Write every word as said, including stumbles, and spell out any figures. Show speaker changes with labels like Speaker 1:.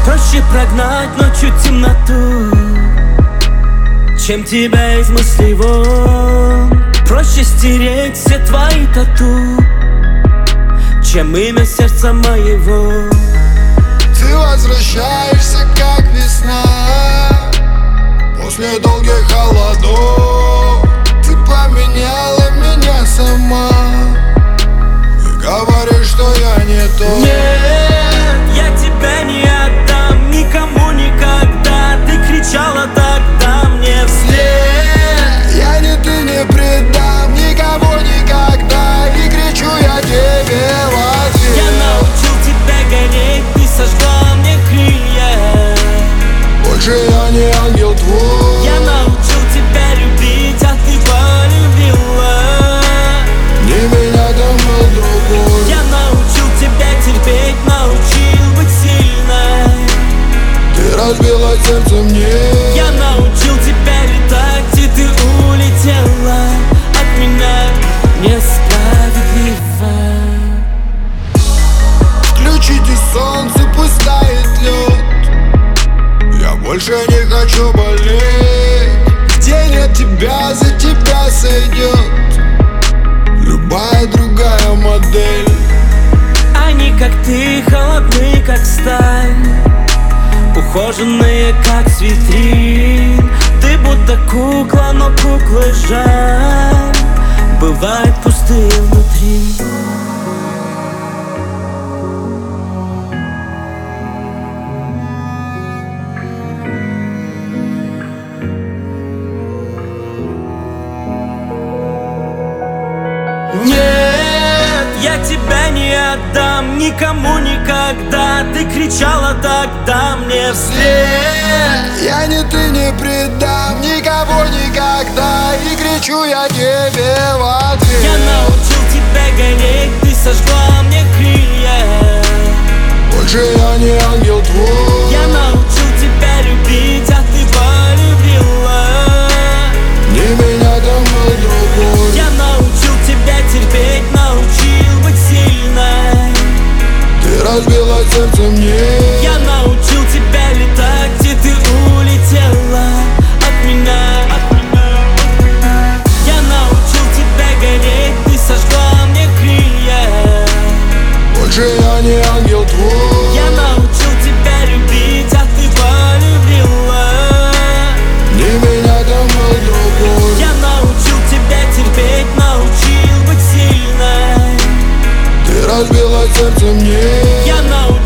Speaker 1: Проще прогнать ночью темноту, чем тебя из мыслей вон. Проще стереть все твои тату, чем имя сердца моего.
Speaker 2: Ты возвращаешься, как весна, после долгих холодов. Ты поменяла меня сама и говоришь, что я не тот.
Speaker 1: Нет, я тебя не отдам никому никогда. Ты кричала тогда мне вслед:
Speaker 2: я ни ты не предам никого никогда. И кричу я тебе в ответ.
Speaker 1: Я научил тебя гореть, ты сожгла мне крылья.
Speaker 2: Больше я не ангел твой.
Speaker 1: Я научил тебя любить, а ты полюбила
Speaker 2: не меня, там был другой.
Speaker 1: Я научил тебя терпеть, научил быть сильной.
Speaker 2: Ты разбила сердце мне.
Speaker 1: Я научил тебя летать, и ты улетела от меня несправедливо.
Speaker 2: Включите солнце, пусть тает лед. Я больше не хочу болеть. Где нет тебя, за тебя сойдет любая другая модель.
Speaker 1: Они, как ты, холодны, как сталь, ухоженные, как с витрин. Ты будто кукла, но куклы жаль, бывают пустые внутри. Нет, я тебя не отдам никому никогда. Ты кричала тогда мне вслед:
Speaker 2: я ни ты не предам никого никогда. И кричу я тебе в ответ.
Speaker 1: Я научил тебя гореть, ты сожгла мне крылья.
Speaker 2: Больше я не ангел твой.
Speaker 1: Я научил тебя любить, а ты полюбила
Speaker 2: не меня, там был другой.
Speaker 1: Я научил тебя терпеть, научил быть сильной.
Speaker 2: Ты разбила сердце мне.
Speaker 1: Я научил тебя летать, и ты улетела от меня. Я научил тебя гореть, ты сожгла мне крылья.
Speaker 2: Больше я не ангел твой.
Speaker 1: Я научил тебя любить, а ты полюбила
Speaker 2: не меня, там был другой.
Speaker 1: Я научил тебя терпеть, научил быть сильной.
Speaker 2: Ты разбила сердце мне.
Speaker 1: Я научил